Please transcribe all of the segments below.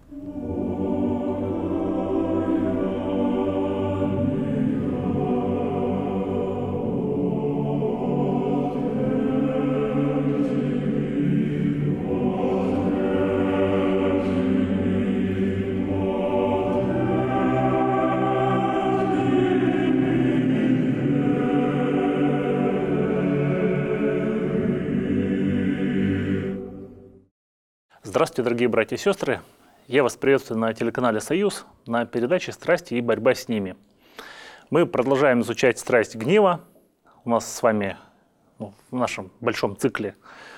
Здравствуйте, дорогие братья и сестры! Я вас приветствую на телеканале «Союз» на передаче «Страсти и борьба с ними». Мы продолжаем изучать страсть гнева. У нас с вами в нашем большом цикле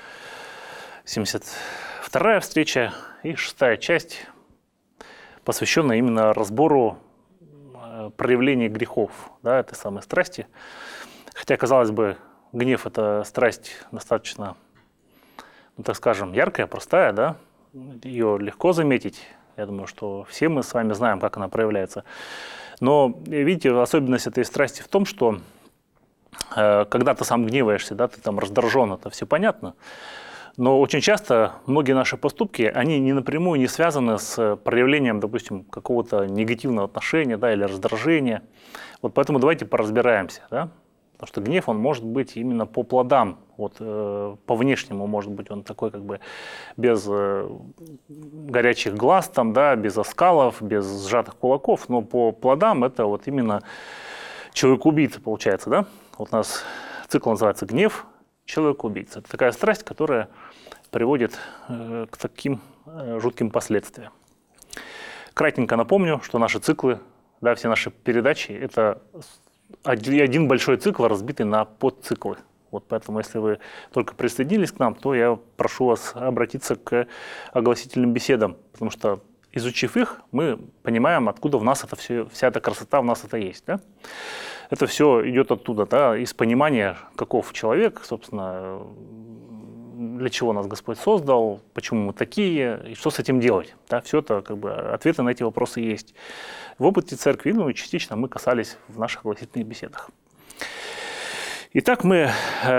72-я встреча и 6-я часть, посвященная именно разбору проявлений грехов, этой самой страсти. Хотя, казалось бы, гнев – это страсть достаточно, так скажем, яркая, простая, да? Ее легко заметить. Я думаю, что все мы с вами знаем, как она проявляется. Но, видите, особенность этой страсти в том, что когда ты сам гневаешься, да, ты там раздражен, это все понятно. Но очень часто многие наши поступки, они не напрямую не связаны с проявлением, допустим, какого-то негативного отношения, да, или раздражения. Вот поэтому давайте поразбираемся, да? Потому что гнев, он может быть именно по плодам, вот, по внешнему, может быть, он такой как бы без горячих глаз, там, да, без оскалов, без сжатых кулаков, но по плодам это вот именно человек-убийца получается, да? Вот у нас цикл называется «Гнев человека-убийца». Это такая страсть, которая приводит к таким жутким последствиям. Кратенько напомню, что наши циклы, да, все наши передачи – это один большой цикл, разбитый на подциклы. Вот поэтому, если вы только присоединились к нам, то я прошу вас обратиться к огласительным беседам, потому что, изучив их, мы понимаем, откуда в нас это все, вся эта красота в нас это есть. Да? Это все идет оттуда, да, из понимания, каков человек, собственно, для чего нас Господь создал, почему мы такие, и что с этим делать. Да? Все это, как бы, ответы на эти вопросы есть. В опыте церкви, ну и частично мы касались в наших огласительных беседах. Итак, мы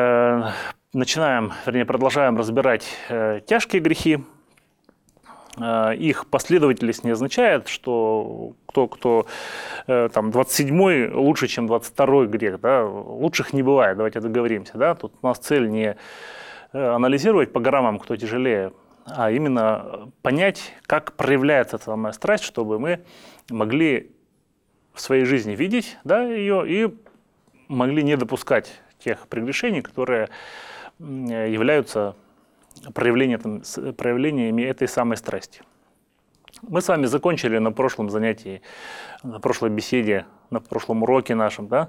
продолжаем разбирать тяжкие грехи. Их последовательность не означает, что кто там 27-й лучше, чем 22-й грех. Да? Лучших не бывает, давайте договоримся. Да? Тут у нас цель не анализировать по граммам, кто тяжелее, а именно понять, как проявляется эта самая страсть, чтобы мы могли в своей жизни видеть, да, ее и могли не допускать тех прегрешений, которые являются проявлениями этой самой страсти. Мы с вами закончили на прошлом занятии, на прошлой беседе, на прошлом уроке нашем, да,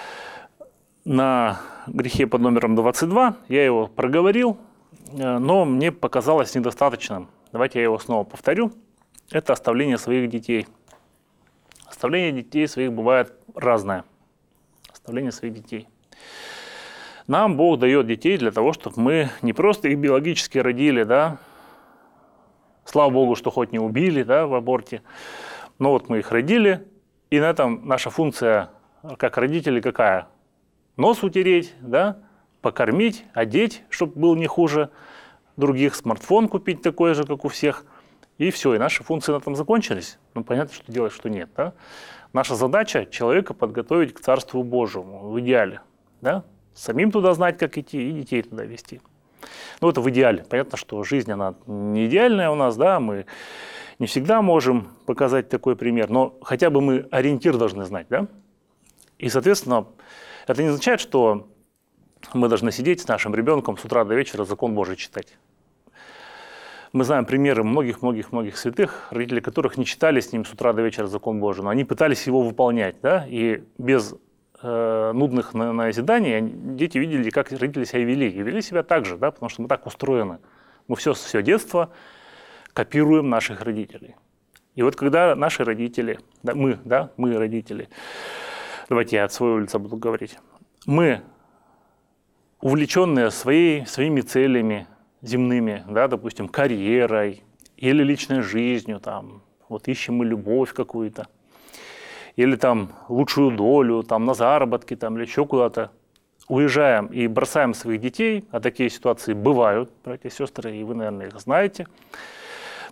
на грехе под номером 22. Я его проговорил, но мне показалось недостаточным. Давайте я его снова повторю. Это оставление своих детей. Оставление детей своих бывает разное. Оставление своих детей. Нам Бог дает детей для того, чтобы мы не просто их биологически родили, да, слава Богу, что хоть не убили, да, в аборте, но вот мы их родили, и на этом наша функция как родители какая? Нос утереть, да, покормить, одеть, чтобы был не хуже других, смартфон купить такой же, как у всех, и все, и наши функции на этом закончились. Ну, понятно, что делать, что нет, да. Наша задача человека подготовить к Царству Божьему, в идеале, да, самим туда знать, как идти, и детей туда вести. Ну, это в идеале. Понятно, что жизнь, она не идеальная у нас, да, мы не всегда можем показать такой пример, но хотя бы мы ориентир должны знать, да. И, соответственно, это не означает, что мы должны сидеть с нашим ребенком с утра до вечера закон Божий читать. Мы знаем примеры многих святых, родители которых не читали с ним с утра до вечера закон Божий, но они пытались его выполнять, да, и без нудных назиданий дети видели, как родители себя вели, и вели себя так же, да, потому что мы так устроены. Мы все детство копируем наших родителей. И вот когда наши родители, мы родители, давайте я от своего лица буду говорить, мы, увлеченные своими целями земными, да, допустим, карьерой или личной жизнью, там, вот ищем мы любовь какую-то, или там лучшую долю, там, на заработки, там, или еще куда-то, уезжаем и бросаем своих детей, а такие ситуации бывают, братья и сестры, и вы, наверное, их знаете,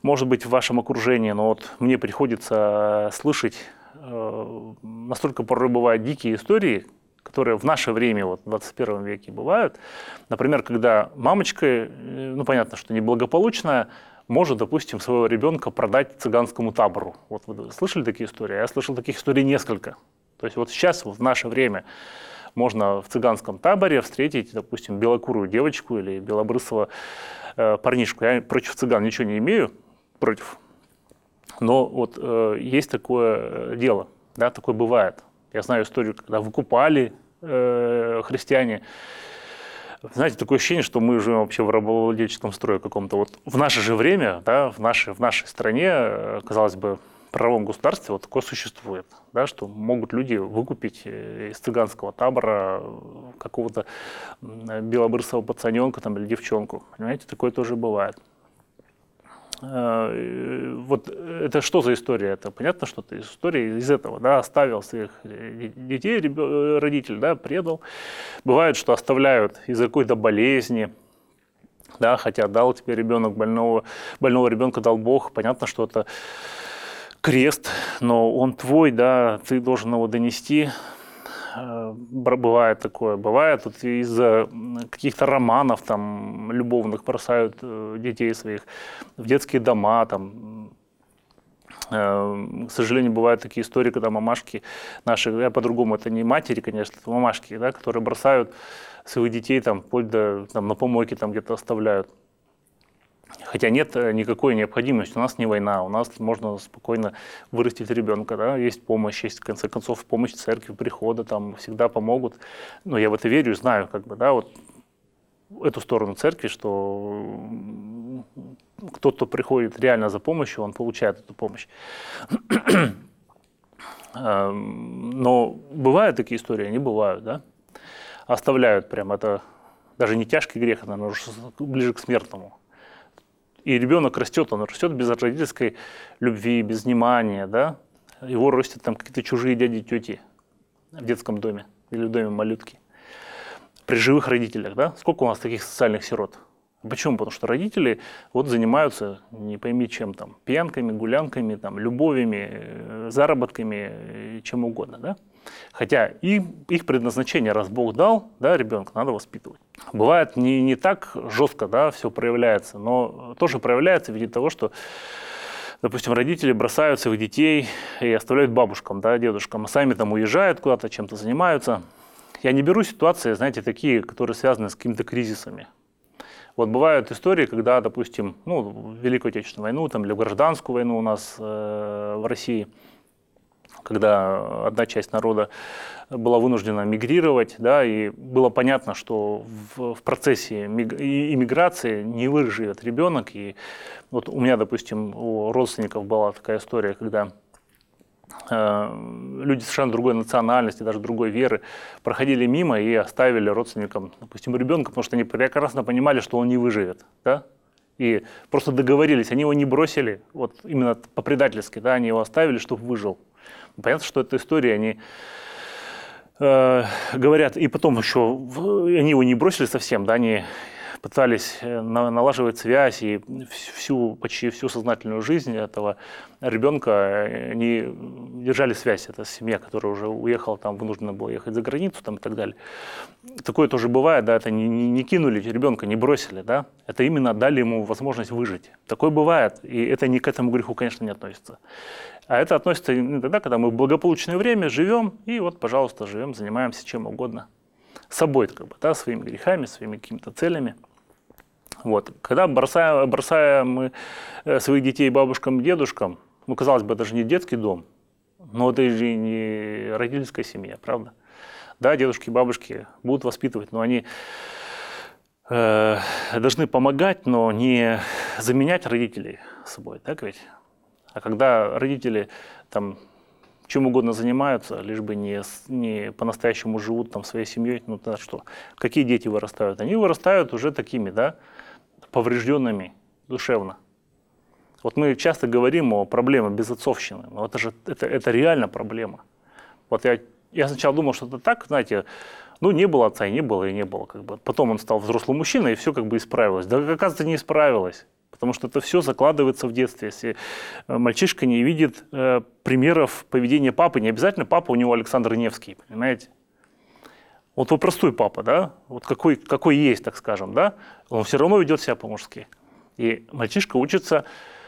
может быть, в вашем окружении, но вот мне приходится слышать, настолько порой бывают дикие истории, которые в наше время, вот в 21 веке бывают. Например, когда мамочка, ну понятно, что неблагополучная, может, допустим, своего ребенка продать цыганскому табору. Вот вы слышали такие истории? Я слышал таких историй несколько. То есть вот сейчас, в наше время, можно в цыганском таборе встретить, допустим, белокурую девочку или белобрысого парнишку. Я против цыган ничего не имею, против. Но вот есть такое дело, да, такое бывает. Я знаю историю, когда выкупали христиане. Знаете, такое ощущение, что мы живем вообще в рабовладельческом строе каком-то. Вот в наше же время, да, в нашей стране, казалось бы, в правовом государстве вот такое существует, да, что могут люди выкупить из цыганского табора какого-то белобрысого пацаненка там, или девчонку. Понимаете, такое тоже бывает. Вот это что за история? Это понятно, что это история из этого, да, оставил своих детей, родитель, да, предал. Бывает, что оставляют из-за какой-то болезни, да, хотя дал тебе ребенок больного ребенка дал Бог, понятно, что это крест, но он твой, да, ты должен его донести. Бывает такое, бывает вот из-за каких-то романов там любовных бросают детей своих в детские дома там. К сожалению, бывают такие истории, когда мамашки наши, я по-другому, это не матери, конечно, это мамашки, да, которые бросают своих детей там вплоть до там, на помойке там где-то оставляют. Хотя нет никакой необходимости, у нас не война, у нас можно спокойно вырастить ребенка, да? Есть помощь, есть в конце концов помощь церкви, прихода, там всегда помогут. Но я в это верю, знаю, как бы, да, вот эту сторону церкви, что кто-то приходит реально за помощью, он получает эту помощь. Но бывают такие истории, они бывают, да? Оставляют прям, это даже не тяжкий грех, наверное, уже ближе к смертному. И ребенок растет, он растет без родительской любви, без внимания, да? Его растят там какие-то чужие дяди и тети в детском доме или в доме малютки. При живых родителях, да? Сколько у нас таких социальных сирот? Почему? Потому что родители вот занимаются, не пойми чем там, пьянками, гулянками, там, любовями, заработками, чем угодно, да? Хотя их предназначение, раз Бог дал, да, ребенка надо воспитывать. Бывает не так жестко, да, все проявляется, но тоже проявляется в виде того, что, допустим, родители бросают своих детей и оставляют бабушкам, да, дедушкам, а сами там уезжают куда-то, чем-то занимаются. Я не беру ситуации, знаете, такие, которые связаны с какими-то кризисами. Вот бывают истории, когда, допустим, в Великую Отечественную войну там, или в Гражданскую войну у нас в России, когда одна часть народа была вынуждена мигрировать, да, и было понятно, что в процессе иммиграции не выживет ребенок. И вот у меня, допустим, у родственников была такая история, когда люди совершенно другой национальности, даже другой веры, проходили мимо и оставили родственникам, допустим, ребенка, потому что они прекрасно понимали, что он не выживет, да? И просто договорились, они его не бросили, вот именно по-предательски, да, они его оставили, чтобы выжил. Понятно, что эта история, они говорят, и потом еще, они его не бросили совсем, да, они пытались налаживать связь, и почти всю сознательную жизнь этого ребенка они держали связь. Это семья, которая уже уехала, там вынуждена была ехать за границу там, и так далее. Такое тоже бывает, да, это не кинули ребенка, не бросили, да, это именно дали ему возможность выжить. Такое бывает, и это ни к этому греху, конечно, не относится. А это относится тогда, когда мы в благополучное время живем, и вот, пожалуйста, живем, занимаемся чем угодно. Собой, как бы, да, своими грехами, своими какими-то целями. Вот. Когда бросаем мы своих детей бабушкам, дедушкам, казалось бы, это же не детский дом, но это же и не родительская семья, правда? Да, дедушки и бабушки будут воспитывать, но они должны помогать, но не заменять родителей собой, так ведь? А когда родители там чем угодно занимаются, лишь бы не по-настоящему живут там своей семьей, тогда что? Какие дети вырастают? Они вырастают уже такими, да, поврежденными душевно. Вот мы часто говорим о проблеме безотцовщины, но это реально проблема. Вот я сначала думал, что это так, знаете, не было отца, и не было, и не было. Как бы. Потом он стал взрослым мужчиной, и все как бы исправилось. Да, оказывается, не исправилось. Потому что это все закладывается в детстве. Если мальчишка не видит примеров поведения папы, не обязательно папа у него Александр Невский, понимаете? Вот вы простой папа, да, вот какой есть, так скажем, да, он все равно ведет себя по-мужски. И мальчишка учится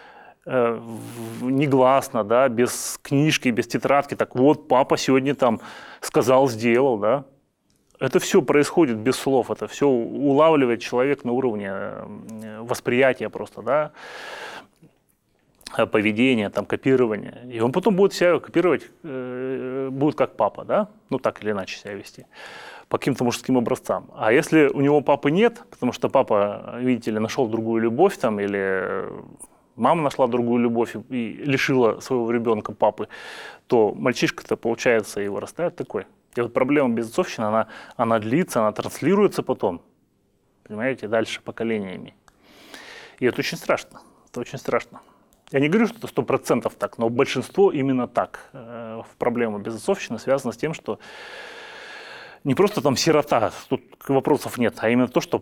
негласно, да, без книжки, без тетрадки, так вот папа сегодня там сказал, сделал, да. Это все происходит без слов, это все улавливает человек на уровне восприятия просто, да, поведения, там, копирования. И он потом будет себя копировать, будет как папа, да, ну так или иначе себя вести, по каким-то мужским образцам. А если у него папы нет, потому что папа, видите ли, нашел другую любовь там, или мама нашла другую любовь и лишила своего ребенка папы, то мальчишка-то, получается, и вырастает такой. И вот проблема безотцовщины, она длится, она транслируется потом, понимаете, дальше поколениями. И это очень страшно, это очень страшно. Я не говорю, что это 100% так, но большинство именно так. Проблема безотцовщины связана с тем, что не просто там сирота, тут вопросов нет, а именно то, что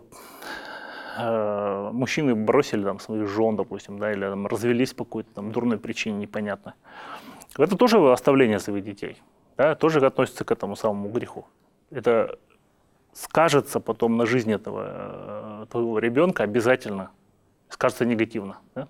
мужчины бросили там своих жен, допустим, да, или там, развелись по какой-то там дурной причине, непонятно. Это тоже оставление своих детей. Да, тоже относится к этому самому греху. Это скажется потом на жизни этого твоего ребенка обязательно, скажется негативно. Да?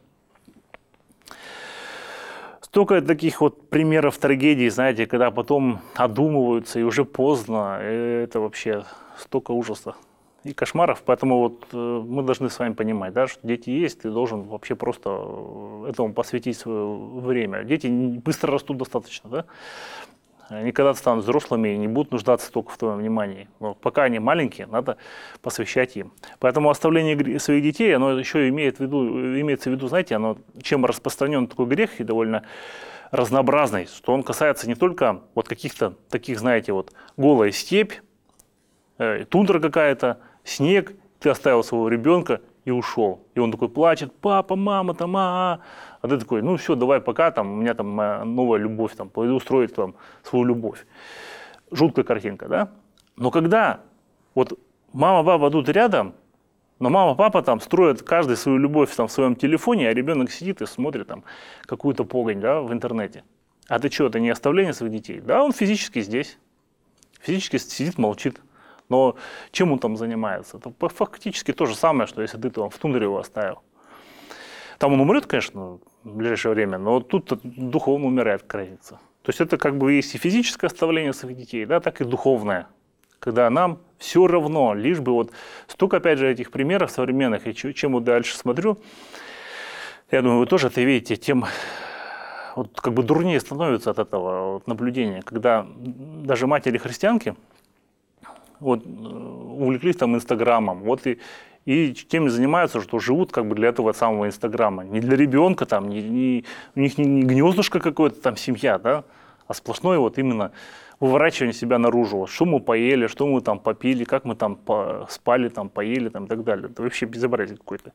Столько таких вот примеров трагедий, знаете, когда потом одумываются и уже поздно, это вообще столько ужаса и кошмаров. Поэтому вот мы должны с вами понимать, да, что дети есть, ты должен вообще просто этому посвятить свое время. Дети быстро растут достаточно, да? Они когда-то станут взрослыми и не будут нуждаться только в твоем внимании. Но пока они маленькие, надо посвящать им. Поэтому оставление своих детей, оно еще имеется в виду, знаете, оно, чем распространен такой грех и довольно разнообразный, что он касается не только вот каких-то таких, знаете, вот голая степь, тундра какая-то, снег, ты оставил своего ребенка и ушел. И он такой плачет: папа, мама, там, а ты такой: ну все, давай пока, там, у меня там новая любовь, там, пойду устроить там свою любовь. Жуткая картинка, да? Но когда вот мама, папа тут рядом, но мама, папа там строят каждый свою любовь там в своем телефоне, а ребенок сидит и смотрит там какую-то погонь, да, в интернете. А ты что, это не оставление своих детей? Да, он физически здесь, физически сидит, молчит. Но чем он там занимается? Это фактически то же самое, что если ты там в тундре его оставил. Там он умрет, конечно, в ближайшее время, но тут духовно умирает, как разница. То есть это как бы есть и физическое оставление своих детей, да, так и духовное. Когда нам все равно, лишь бы вот столько, опять же, этих примеров современных, и чем вот дальше смотрю, я думаю, вы тоже это видите, тем вот как бы дурнее становится от этого вот наблюдения, когда даже матери-христианки вот увлеклись там Инстаграмом, вот и теми занимаются, что живут как бы для этого самого Инстаграма. Не для ребенка, там, у них не гнездышко какое-то там, семья, да, а сплошное вот именно выворачивание себя наружу. Что мы поели, что мы там попили, как мы там спали, там, поели там, и так далее. Это вообще безобразие какое-то.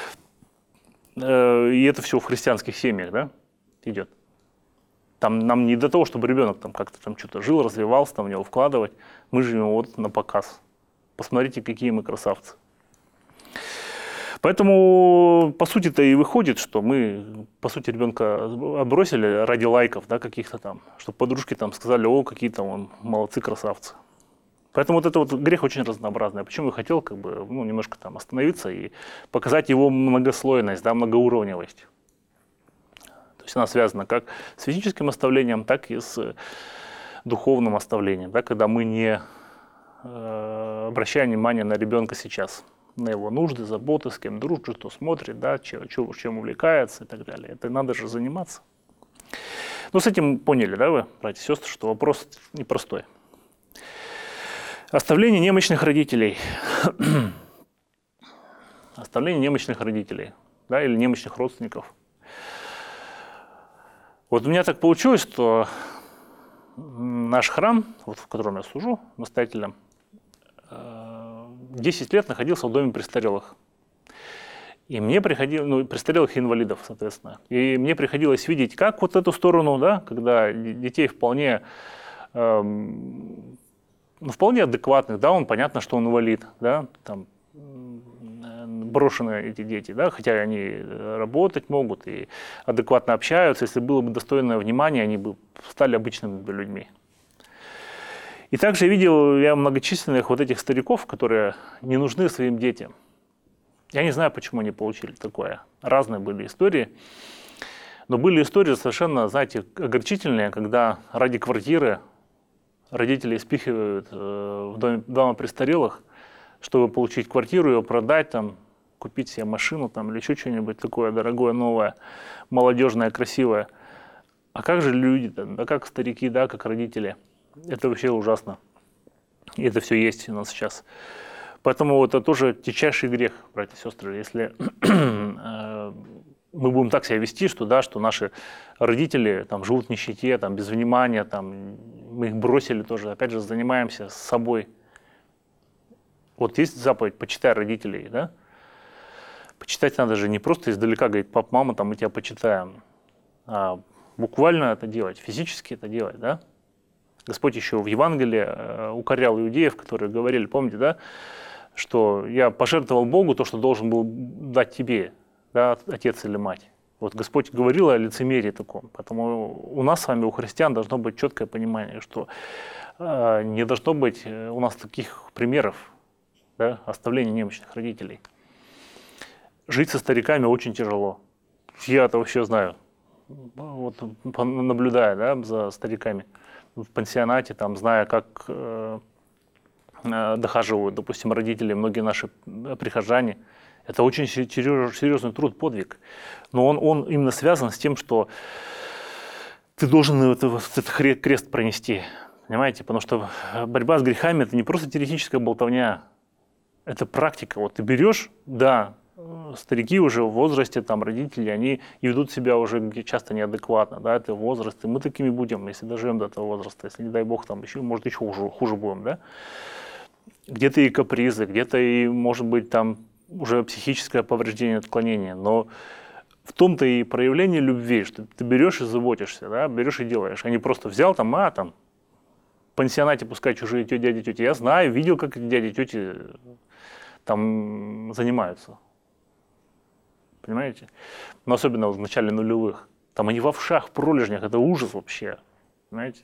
И это все в христианских семьях, да, идет. Там нам не до того, чтобы ребенок там как-то там что-то жил, развивался, там в него вкладывать. Мы живем вот на показ. Посмотрите, какие мы красавцы. Поэтому, по сути-то, и выходит, что мы, по сути, ребенка отбросили ради лайков, да, каких-то там, чтобы подружки там сказали: о, какие там он молодцы, красавцы. Поэтому вот это вот грех очень разнообразный. Почему я хотел как бы, ну, немножко там остановиться и показать его многослойность, да, многоуровневость. То есть она связана как с физическим оставлением, так и с духовным оставлением, да, когда мы не обращаем внимание на ребенка сейчас, на его нужды, заботы, с кем дружит, что смотрит, да, чем увлекается и так далее. Это надо же заниматься. Ну, с этим поняли, да, вы, братья и сестры, что вопрос непростой. Оставление немощных родителей. Оставление немощных родителей, да, или немощных родственников. Вот у меня так получилось, что наш храм, вот в котором я служу настоятелем, 10 лет находился в доме престарелых. И мне приходилось, ну, престарелых и инвалидов, соответственно. И мне приходилось видеть, как вот эту сторону, да, когда детей вполне, вполне адекватных, да, он понятно, что он инвалид, да, там, брошены эти дети, да, хотя они работать могут и адекватно общаются, если было бы достойное внимание, они бы стали обычными людьми. И также видел я многочисленных вот этих стариков, которые не нужны своим детям. Я не знаю, почему они получили такое. Разные были истории. Но были истории совершенно, знаете, огорчительные, когда ради квартиры родители спихивают в дома престарелых, чтобы получить квартиру, ее продать, там, купить себе машину там, или еще что-нибудь такое дорогое, новое, молодежное, красивое. А как же люди-то? Да как старики, да, как родители? Это вообще ужасно. И это все есть у нас сейчас. Поэтому это тоже тягчайший грех, братья и сестры. Если мы будем так себя вести, что, да, что наши родители там, живут в нищете, там, без внимания, там, мы их бросили тоже, опять же, занимаемся с собой. Вот есть заповедь «почитай родителей», да? Почитать надо же не просто издалека говорить: пап, мама, там, мы тебя почитаем, а буквально это делать, физически это делать, да? Господь еще в Евангелии укорял иудеев, которые говорили, помните, да, что я пожертвовал Богу то, что должен был дать тебе, да, отец или мать. Вот Господь говорил о лицемерии таком. Поэтому у нас с вами, у христиан, должно быть четкое понимание, что не должно быть у нас таких примеров, да, оставления немощных родителей. Жить со стариками очень тяжело. Я это вообще знаю, вот, наблюдая, да, за стариками в пансионате, там, зная, как дохаживают, допустим, родители, многие наши прихожане. Это очень серьезный труд, подвиг. Но он именно связан с тем, что ты должен этот крест пронести. Понимаете? Потому что борьба с грехами – это не просто теоретическая болтовня, это практика. Вот ты берешь, да, старики уже в возрасте, там, родители, они ведут себя уже часто неадекватно, да, это возраст, и мы такими будем, если доживем до этого возраста, если, не дай бог, там, еще, может, еще хуже будем, да. Где-то и капризы, где-то и, может быть, там, уже психическое повреждение, отклонение, но в том-то и проявление любви, что ты берешь и заботишься, да, берешь и делаешь, а не просто взял там, там, в пансионате пускай чужие дяди, тети, я знаю, видел, как эти дяди, тети там занимаются. Понимаете? Но особенно в начале нулевых. Там они в овшах, в пролежнях, это ужас вообще. Понимаете?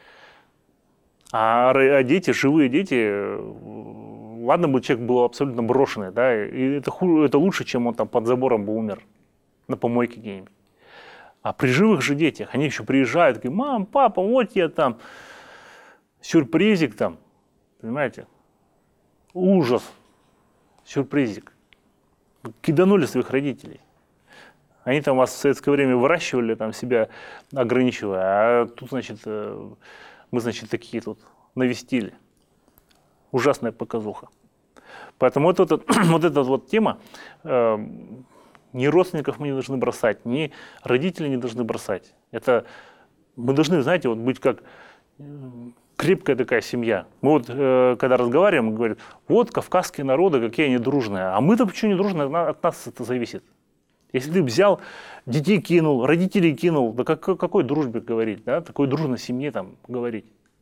А дети, живые дети, ладно бы человек был абсолютно брошенный, да, и это лучше, чем он там под забором бы умер, на помойке где-нибудь. А при живых же детях, они еще приезжают, такие: мам, папа, вот я там, сюрпризик там, понимаете? Ужас, сюрпризик. Киданули своих родителей. Они там вас в советское время выращивали, там себя ограничивая, а тут, значит, мы, значит, такие тут навестили. Ужасная показуха. Поэтому вот эта вот тема, ни родственников мы не должны бросать, ни родителей не должны бросать. Это мы должны, знаете, вот быть как крепкая такая семья. Мы вот, когда разговариваем, говорят: вот кавказские народы, какие они дружные. А мы-то почему не дружные, от нас это зависит. Если ты взял, детей кинул, родителей кинул, да какой дружбе говорить, да? Такой дружной семье там говорить.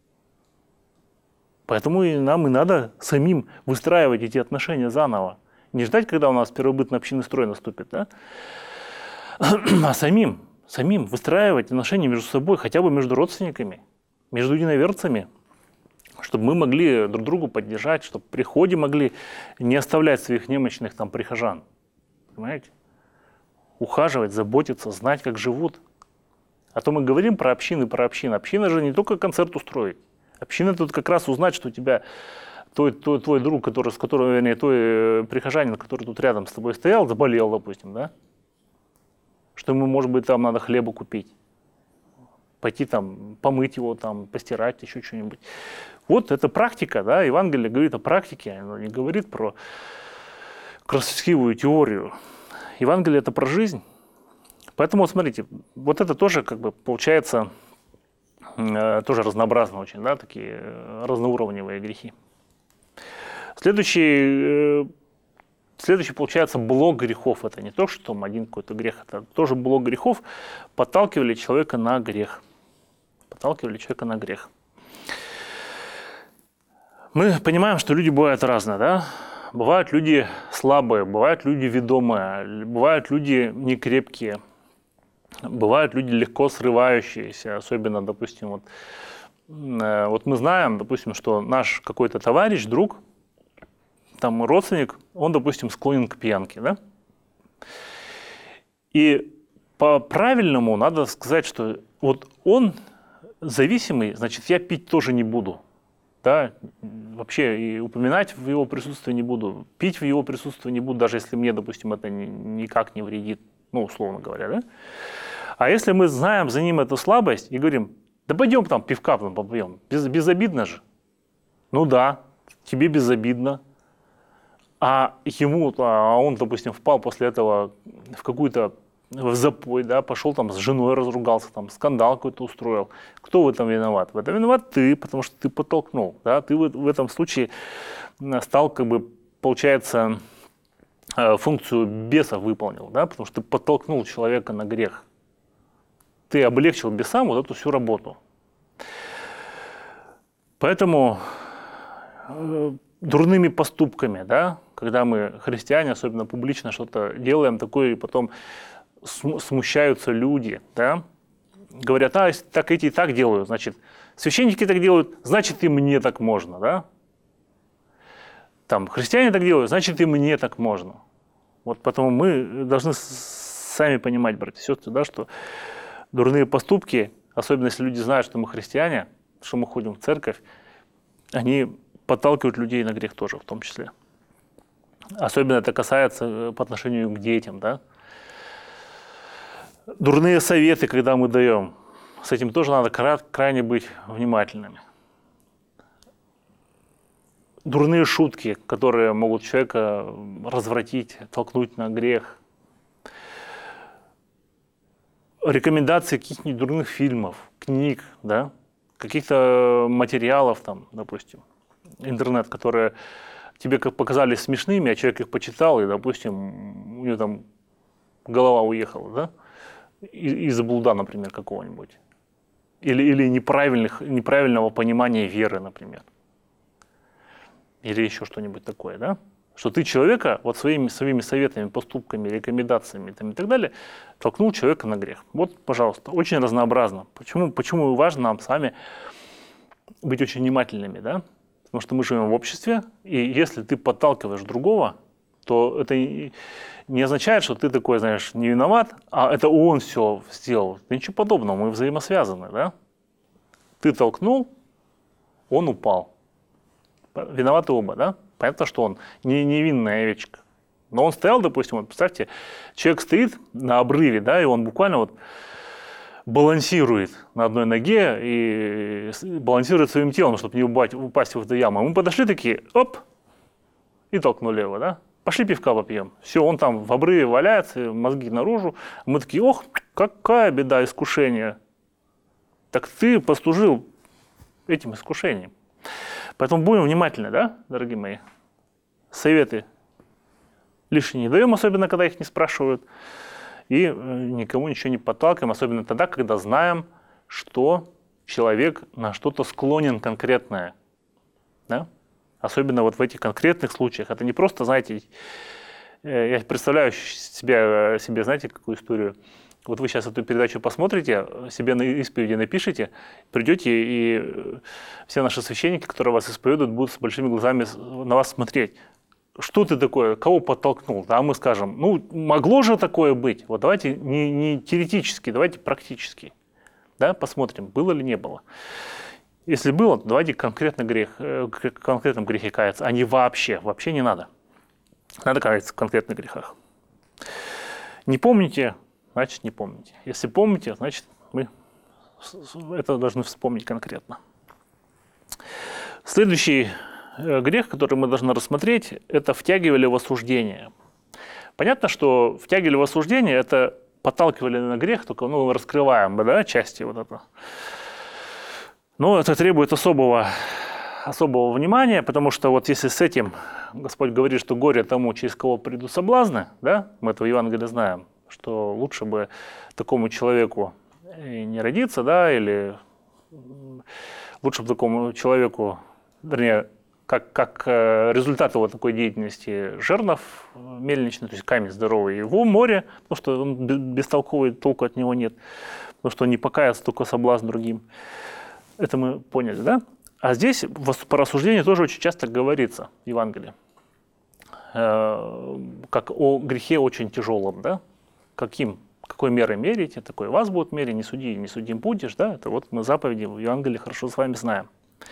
Поэтому нам и надо самим выстраивать эти отношения заново. Не ждать, когда у нас первобытно-общинный строй наступит, да? А самим выстраивать отношения между собой, хотя бы между родственниками, между единоверцами, чтобы мы могли друг другу поддержать, чтобы в приходе могли не оставлять своих немощных там прихожан. Понимаете? Ухаживать, заботиться, знать, как живут. А то мы говорим про общины, Община же не только концерт устроить. Община тут как раз узнать, что у тебя твой друг, твой прихожанин, который тут рядом с тобой стоял, заболел, допустим, да? Что ему, может быть, там надо хлеба купить. Пойти там, помыть его, там, постирать, еще что-нибудь. Вот это практика, да, Евангелие говорит о практике, оно не говорит про красивую теорию. Евангелие – это про жизнь. Поэтому, вот смотрите, вот это тоже, как бы, получается, тоже разнообразно очень, да, такие разноуровневые грехи. Следующий, получается, блок грехов. Это не то, что там один какой-то грех, это тоже блок грехов, подталкивали человека на грех. Мы понимаем, что люди бывают разные, да? бывают люди слабые, бывают люди ведомые, бывают люди некрепкие, бывают люди легко срывающиеся, особенно, допустим, вот мы знаем, допустим, что наш какой-то товарищ, друг, там родственник, он, допустим, склонен к пьянке, да? И по-правильному надо сказать, что вот он зависимый, значит, я пить тоже не буду. Да? Вообще и упоминать в его присутствии не буду, пить в его присутствии не буду, даже если мне, допустим, это никак не вредит, ну, условно говоря. Да? А если мы знаем за ним эту слабость и говорим, да пойдем там пивка там попьем, безобидно же. Ну да, тебе безобидно. А он, допустим, впал после этого в запой, да, пошел там с женой разругался, там скандал какой-то устроил. Кто в этом виноват? В этом виноват ты, потому что ты подтолкнул. Да? Ты в этом случае стал, как бы, получается, функцию беса выполнил, да? Потому что ты подтолкнул человека на грех. Ты облегчил бесам вот эту всю работу. Поэтому дурными поступками, да, когда мы, христиане, особенно публично что-то делаем такое, и потом смущаются люди, да, говорят, если так эти и так делают, значит, священники так делают, значит, и мне так можно, да. Там, христиане так делают, значит, и мне так можно. Вот потому мы должны сами понимать, братья и сестры, да, что дурные поступки, особенно если люди знают, что мы христиане, что мы ходим в церковь, они подталкивают людей на грех тоже, в том числе. Особенно это касается по отношению к детям, да. Дурные советы, когда мы даем, с этим тоже надо крайне быть внимательными. Дурные шутки, которые могут человека развратить, толкнуть на грех. Рекомендации каких-нибудь дурных фильмов, книг, да, каких-то материалов, там, допустим, интернет, которые тебе как показались смешными, а человек их почитал, и, допустим, у него там голова уехала, да, из-за блуда, например, какого-нибудь. Или неправильного понимания веры, например. Или еще что-нибудь такое, да? Что ты человека вот своими советами, поступками, рекомендациями там, и так далее толкнул человека на грех. Вот, пожалуйста, очень разнообразно. Почему важно нам с вами быть очень внимательными, да? Потому что мы живем в обществе, и если ты подталкиваешь другого, то это не означает, что ты такой, знаешь, не виноват, а это он все сделал. Ничего подобного, мы взаимосвязаны, да? Ты толкнул, он упал. Виноваты оба, да? Понятно, что он не невинная овечка. Но он стоял, допустим, вот представьте, человек стоит на обрыве, да, и он буквально вот балансирует на одной ноге и балансирует своим телом, чтобы не упасть в эту яму. Мы подошли такие, оп, и толкнули его, да? Пошли пивка попьем. Все, он там в обрыве валяется, мозги наружу. Мы такие, ох, какая беда, искушение. Так ты послужил этим искушением. Поэтому будем внимательны, да, дорогие мои? Советы лишние не даем, особенно когда их не спрашивают. И никому ничего не подталкиваем, особенно тогда, когда знаем, что человек на что-то склонен конкретное. Да? Особенно вот в этих конкретных случаях. Это не просто, знаете, я представляю себе, знаете, какую историю. Вот вы сейчас эту передачу посмотрите, себе на исповеди напишите, придете, и все наши священники, которые вас исповедуют, будут с большими глазами на вас смотреть. Что ты такое, кого подтолкнул? Да, мы скажем, ну, могло же такое быть. Вот давайте не теоретически, давайте практически. Да, посмотрим, было ли не было. Если было, то давайте конкретном грехе каяться, а не вообще. Вообще не надо. Надо каяться в конкретных грехах. Не помните, значит не помните. Если помните, значит мы это должны вспомнить конкретно. Следующий грех, который мы должны рассмотреть, это втягивали в осуждение. Понятно, что втягивали в осуждение, это подталкивали на грех, только раскрываем, да, части вот это. Но это требует особого внимания, потому что вот если с этим Господь говорит, что горе тому, через кого придут соблазны, да, мы это в Евангелии знаем, что лучше бы такому человеку не родиться, да, или лучше бы такому человеку, вернее, как результат вот такой деятельности жернов мельничных, то есть камень здоровый, его море, потому что он бестолковый, толку от него нет, потому что он не покаяться, только соблазн другим. Это мы поняли, да? А здесь по рассуждению тоже очень часто говорится в Евангелии, как о грехе очень тяжелом, да? Какой мерой мерите, такой вас будут мерить, не суди, не судим будешь, да? Это вот мы заповеди в Евангелии хорошо с вами знаем.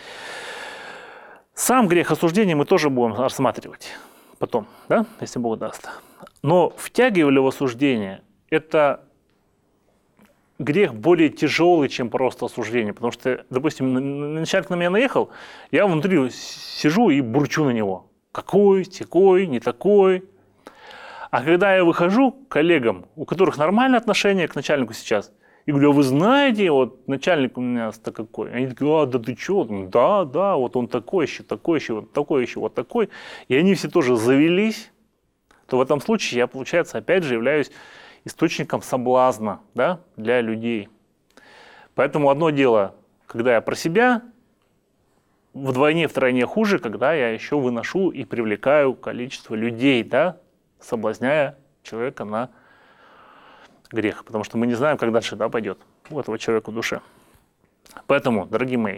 Сам грех осуждения мы тоже будем рассматривать потом, да? Если Бог даст. Но втягивали в осуждение – это грех более тяжелый, чем просто осуждение. Потому что, допустим, начальник на меня наехал, я внутри сижу и бурчу на него. Какой, такой, не такой. А когда я выхожу к коллегам, у которых нормальное отношение к начальнику сейчас, и говорю, а вы знаете, вот начальник у меня какой? Они такие, да ты чё? Да, вот он такой еще, вот такой еще, вот такой. И они все тоже завелись, то в этом случае я, получается, опять же являюсь источником соблазна, да, для людей. Поэтому одно дело, когда я про себя, вдвойне, втройне хуже, когда я еще выношу и привлекаю количество людей, да, соблазняя человека на грех. Потому что мы не знаем, как дальше, да, пойдет у этого человека в душе. Поэтому, дорогие мои,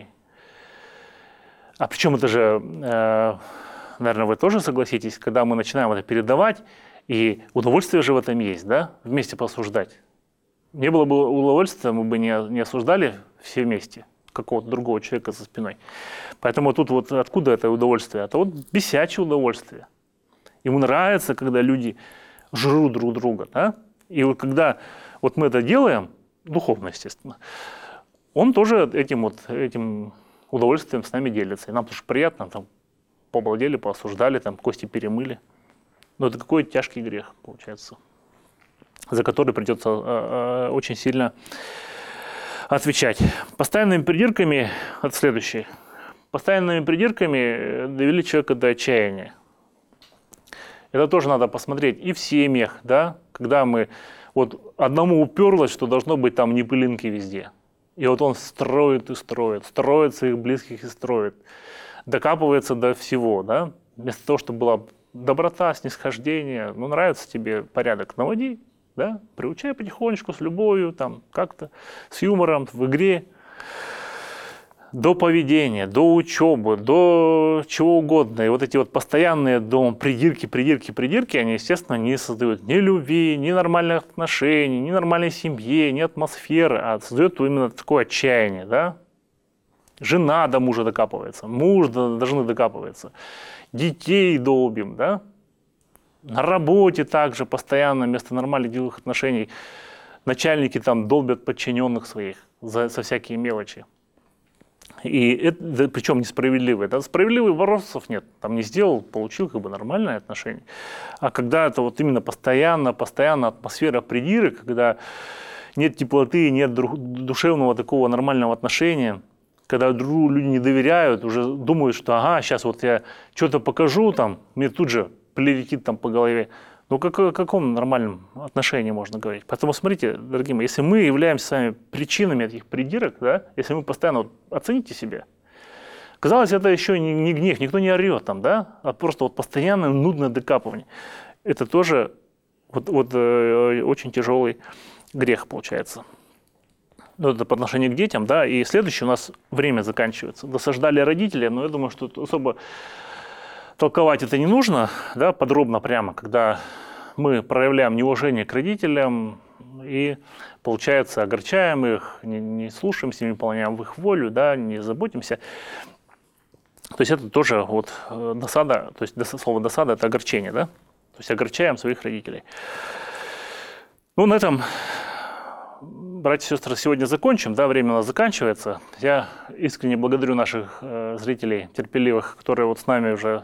а причем это же, наверное, вы тоже согласитесь, когда мы начинаем это передавать, и удовольствие же в этом есть, да, вместе посуждать. Не было бы удовольствия, мы бы не осуждали все вместе какого-то другого человека за спиной. Поэтому тут вот откуда это удовольствие? Это вот бесячее удовольствие. Ему нравится, когда люди жрут друг друга, да? И вот когда вот мы это делаем, духовно, естественно, он тоже этим удовольствием с нами делится. И нам тоже приятно, там, побалдели, поосуждали, там, кости перемыли. Но это какой тяжкий грех, получается, за который придется очень сильно отвечать. Постоянными придирками, это следующее, постоянными придирками довели человека до отчаяния. Это тоже надо посмотреть и в семьях, да, когда мы, вот одному уперлось, что должно быть там не пылинки везде. И вот он строит и строит своих близких и строит, докапывается до всего, да, вместо того, чтобы была доброта, снисхождение, ну, нравится тебе порядок, наводи, да, приучай потихонечку, с любовью, там, как-то, с юмором, в игре, до поведения, до учебы, до чего угодно. И вот эти вот постоянные придирки, они, естественно, не создают ни любви, ни нормальных отношений, ни нормальной семьи, ни атмосферы, а создают именно такое отчаяние, да. Жена до мужа докапывается, муж должны докапываться, детей долбим, да. На работе также постоянно вместо нормальных деловых отношений начальники там долбят подчиненных своих за всякие мелочи. И это, причем несправедливые. Да? Справедливых вопросов нет. Там не сделал, получил как бы нормальное отношение. А когда это вот именно постоянно атмосфера придирок, когда нет теплоты, нет душевного такого нормального отношения, когда люди не доверяют, уже думают, что ага, сейчас вот я что-то покажу, там, мне тут же прилетит там по голове. Ну, о каком нормальном отношении можно говорить? Поэтому смотрите, дорогие мои, если мы являемся сами причинами этих придирок, да, если мы постоянно, вот, оцените себя, казалось, это еще не гнев, никто не орет там, да, а просто вот постоянное нудное докапывание. Это тоже очень тяжелый грех получается. Ну, это по отношению к детям, да, и следующее у нас время заканчивается. Досаждали родители, но я думаю, что особо толковать это не нужно, да, подробно прямо, когда мы проявляем неуважение к родителям и, получается, огорчаем их, не слушаемся, не выполняем их волю, да, не заботимся. То есть это тоже вот досада, то есть слово досада – это огорчение, да, то есть огорчаем своих родителей. Ну, на этом, братья и сестры, сегодня закончим, да, время у нас заканчивается. Я искренне благодарю наших зрителей, терпеливых, которые вот с нами уже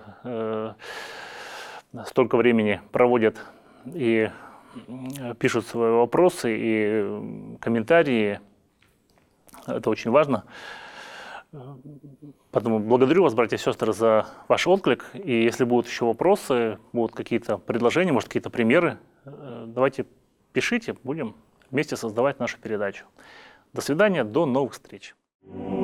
столько времени проводят и пишут свои вопросы и комментарии. Это очень важно. Поэтому благодарю вас, братья и сестры, за ваш отклик. И если будут еще вопросы, будут какие-то предложения, может, какие-то примеры, давайте пишите, будем вместе создавать нашу передачу. До свидания, до новых встреч.